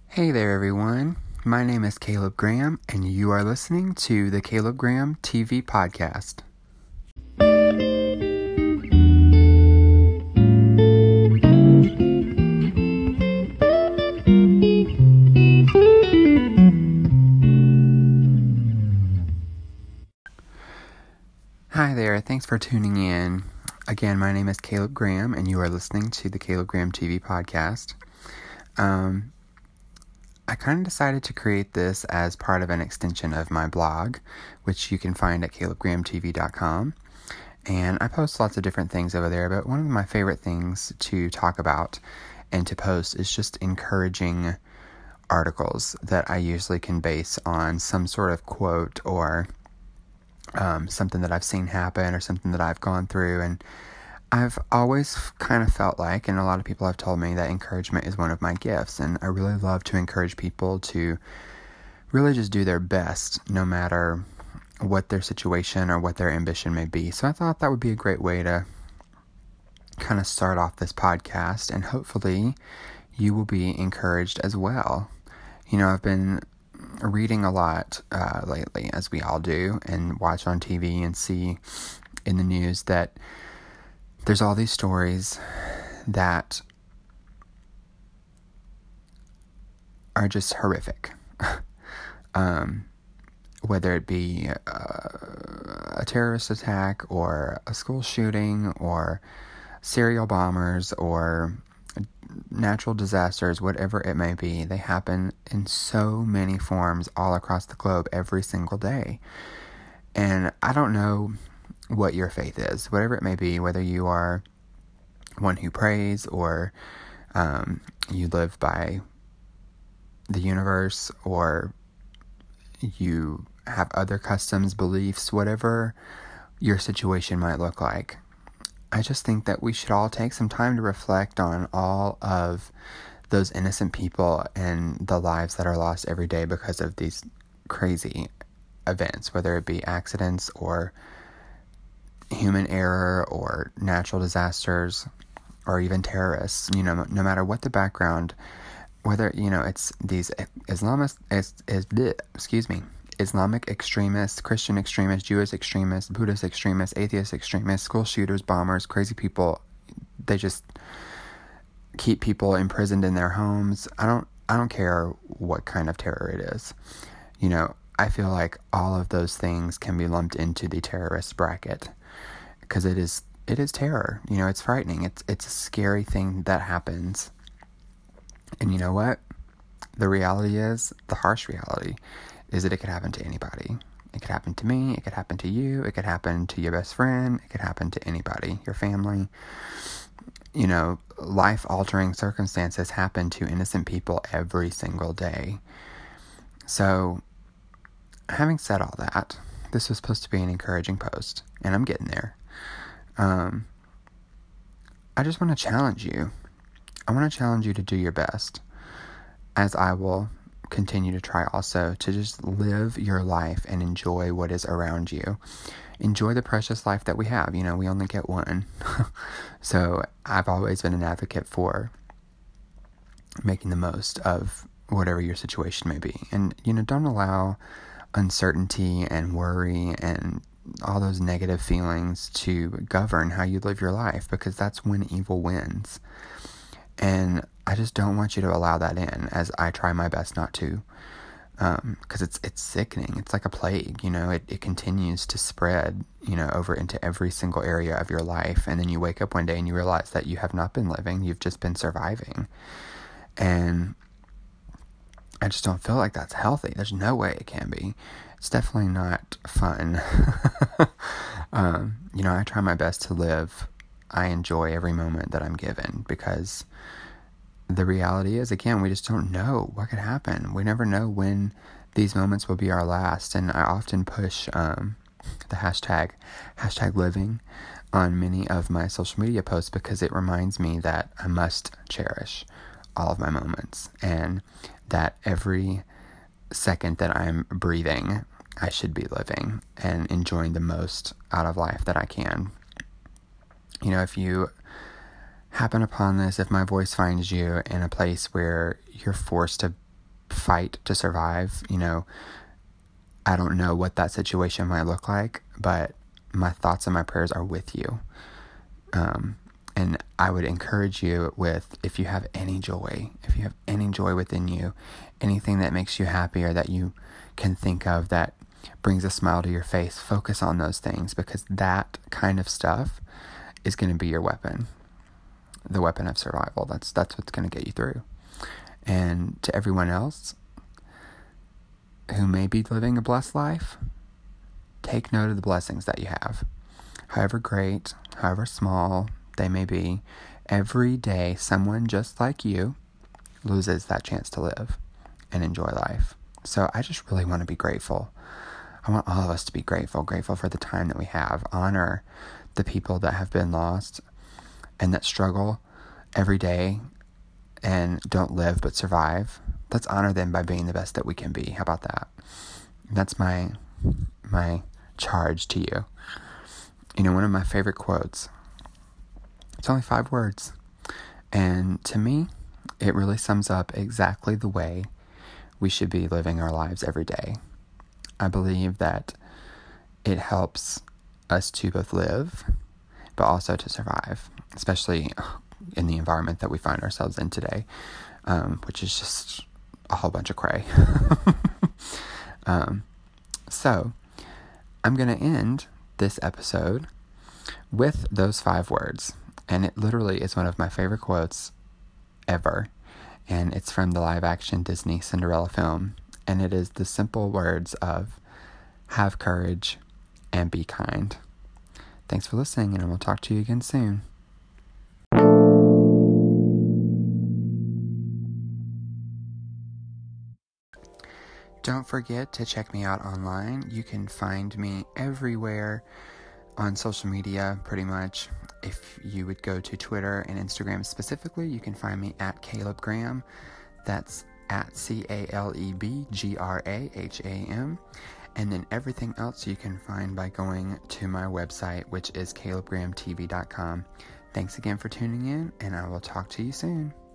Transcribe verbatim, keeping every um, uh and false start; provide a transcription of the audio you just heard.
Hey there, everyone. My name is Caleb Graham, and you are listening to the Caleb Graham T V podcast. Hi there, thanks for tuning in. Again, my name is Caleb Graham, and you are listening to the Caleb Graham T V podcast. Um... I kind of decided to create this as part of an extension of my blog, which you can find at caleb graham t v dot com. And I post lots of different things over there, but one of my favorite things to talk about and to post is just encouraging articles that I usually can base on some sort of quote or um, something that I've seen happen or something that I've gone through. And I've always kind of felt like, and a lot of people have told me, that encouragement is one of my gifts, and I really love to encourage people to really just do their best, no matter what their situation or what their ambition may be. So I thought that would be a great way to kind of start off this podcast, and hopefully you will be encouraged as well. You know, I've been reading a lot uh, lately, as we all do, and watch on T V and see in the news that there's all these stories that are just horrific. um, whether it be uh, a terrorist attack or a school shooting or serial bombers or natural disasters, whatever it may be, they happen in so many forms all across the globe every single day. And I don't know what your faith is, whatever it may be, whether you are one who prays or um, you live by the universe or you have other customs, beliefs, whatever your situation might look like. I just think that we should all take some time to reflect on all of those innocent people and the lives that are lost every day because of these crazy events, whether it be accidents or human error or natural disasters or even terrorists. You know, no matter what the background, whether, you know, it's these Islamist, is, is, excuse me, Islamic extremists, Christian extremists, Jewish extremists, Buddhist extremists, atheist extremists, school shooters, bombers, crazy people. They just keep people imprisoned in their homes. I don't, I don't care what kind of terror it is. You know, I feel like all of those things can be lumped into the terrorist bracket. Because it is, it is terror. You know, it's frightening. It's, it's a scary thing that happens. And you know what? The reality is, the harsh reality, is that it could happen to anybody. It could happen to me. It could happen to you. It could happen to your best friend. It could happen to anybody, your family. You know, life-altering circumstances happen to innocent people every single day. So, having said all that, this was supposed to be an encouraging post, and I'm getting there. Um, I just want to challenge you. I want to challenge you to do your best, as I will continue to try also, to just live your life and enjoy what is around you. Enjoy the precious life that we have. You know, we only get one. So I've always been an advocate for making the most of whatever your situation may be. And, you know, don't allow uncertainty and worry and all those negative feelings to govern how you live your life, because that's when evil wins. And I just don't want you to allow that in, as I try my best not to, um, because it's it's sickening. It's like a plague, you know. It, it continues to spread, you know, over into every single area of your life, and then you wake up one day and you realize that you have not been living, you've just been surviving. And I just don't feel like that's healthy. There's no way it can be. It's definitely not fun. um, you know, I try my best to live. I enjoy every moment that I'm given, because the reality is, again, we just don't know what could happen. We never know when these moments will be our last. And I often push um, the hashtag, hashtag living on many of my social media posts, because it reminds me that I must cherish all of my moments, and that every second that I'm breathing, I should be living and enjoying the most out of life that I can. You know, if you happen upon this, if my voice finds you in a place where you're forced to fight to survive. You know, I don't know what that situation might look like, but my thoughts and my prayers are with you. Um, and I would encourage you with, if you have any joy, if you have any joy within you, anything that makes you happy or that you can think of that brings a smile to your face, focus on those things, because that kind of stuff is going to be your weapon, the weapon of survival. That's, that's what's going to get you through. And to everyone else who may be living a blessed life, take note of the blessings that you have. However great, however small they may be, every day someone just like you loses that chance to live and enjoy life. So I just really want to be grateful. I want all of us to be grateful, grateful for the time that we have. Honor the people that have been lost and that struggle every day and don't live but survive. Let's honor them by being the best that we can be. How about that? That's my my charge to you. You know, one of my favorite quotes, it's only five words, and to me, it really sums up exactly the way we should be living our lives every day. I believe that it helps us to both live, but also to survive, especially in the environment that we find ourselves in today, um, which is just a whole bunch of cray. um, so, I'm going to end this episode with those five words, and it literally is one of my favorite quotes ever, and it's from the live-action Disney Cinderella film, and it is the simple words of, have courage and be kind. Thanks for listening, and I will talk to you again soon. Don't forget to check me out online. You can find me everywhere on social media, pretty much. If you would go to Twitter and Instagram specifically, you can find me at Caleb Graham. That's at C A L E B G R A H A M. And then everything else you can find by going to my website, which is caleb graham t v dot com. Thanks again for tuning in, and I will talk to you soon.